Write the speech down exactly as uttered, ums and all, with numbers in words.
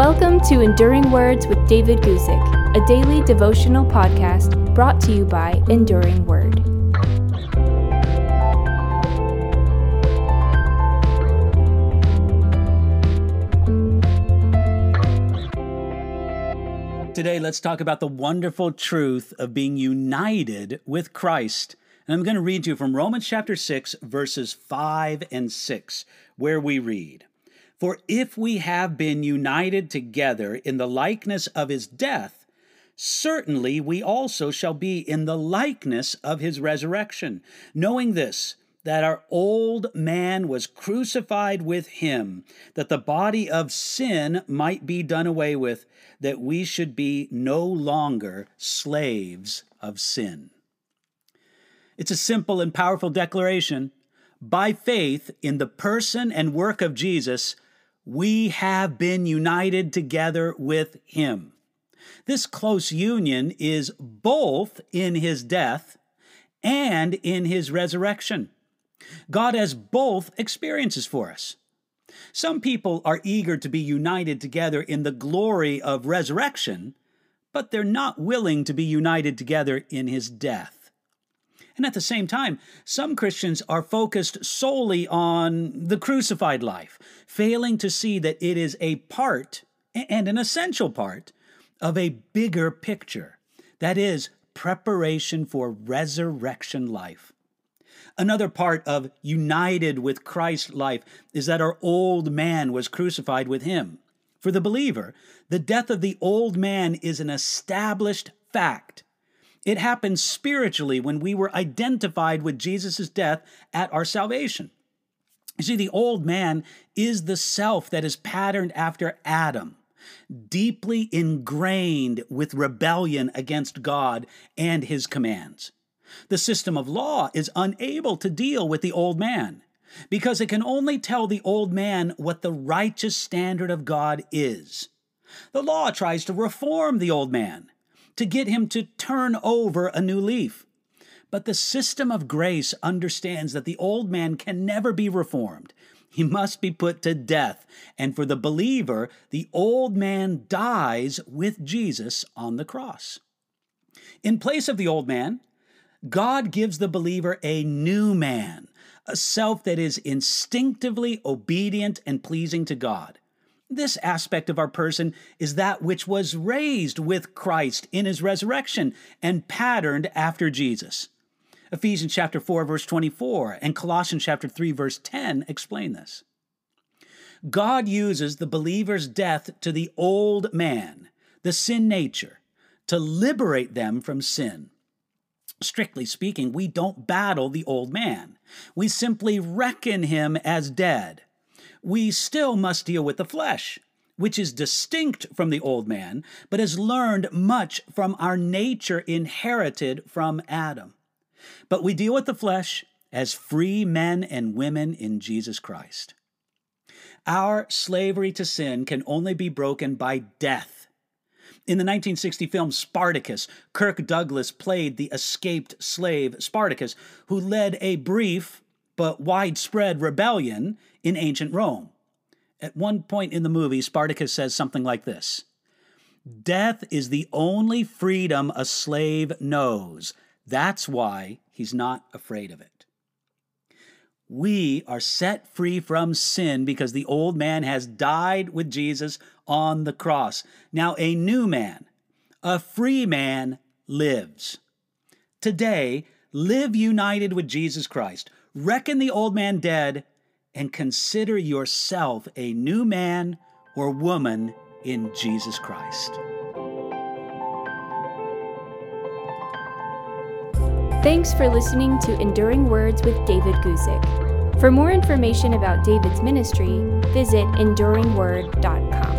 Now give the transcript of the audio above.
Welcome to Enduring Words with David Guzik, a daily devotional podcast brought to you by Enduring Word. Today, let's talk about the wonderful truth of being united with Christ. And I'm going to read you from Romans chapter six, verses five and six, where we read, "For if we have been united together in the likeness of his death, certainly we also shall be in the likeness of his resurrection, knowing this, that our old man was crucified with him, that the body of sin might be done away with, that we should be no longer slaves of sin." It's a simple and powerful declaration. By faith in the person and work of Jesus, we have been united together with him. This close union is both in his death and in his resurrection. God has both experiences for us. Some people are eager to be united together in the glory of resurrection, but they're not willing to be united together in his death. And at the same time, some Christians are focused solely on the crucified life, failing to see that it is a part, and an essential part, of a bigger picture. That is, preparation for resurrection life. Another part of united with Christ life is that our old man was crucified with him. For the believer, the death of the old man is an established fact. It happened spiritually when we were identified with Jesus' death at our salvation. You see, the old man is the self that is patterned after Adam, deeply ingrained with rebellion against God and his commands. The system of law is unable to deal with the old man because it can only tell the old man what the righteous standard of God is. The law tries to reform the old man, to get him to turn over a new leaf. But the system of grace understands that the old man can never be reformed. He must be put to death. And for the believer, the old man dies with Jesus on the cross. In place of the old man, God gives the believer a new man, a self that is instinctively obedient and pleasing to God. This aspect of our person is that which was raised with Christ in his resurrection and patterned after Jesus. Ephesians chapter four, verse twenty-four, and Colossians chapter three, verse ten explain this. God uses the believer's death to the old man, the sin nature, to liberate them from sin. Strictly speaking, we don't battle the old man. We simply reckon him as dead. We still must deal with the flesh, which is distinct from the old man, but has learned much from our nature inherited from Adam. But we deal with the flesh as free men and women in Jesus Christ. Our slavery to sin can only be broken by death. In the nineteen sixty film Spartacus, Kirk Douglas played the escaped slave Spartacus, who led a brief but widespread rebellion in ancient Rome. At one point in the movie, Spartacus says something like this: "Death is the only freedom a slave knows. That's why he's not afraid of it." We are set free from sin because the old man has died with Jesus on the cross. Now a new man, a free man, lives. Today, live united with Jesus Christ. Reckon the old man dead, and consider yourself a new man or woman in Jesus Christ. Thanks for listening to Enduring Words with David Guzik. For more information about David's ministry, visit enduring word dot com.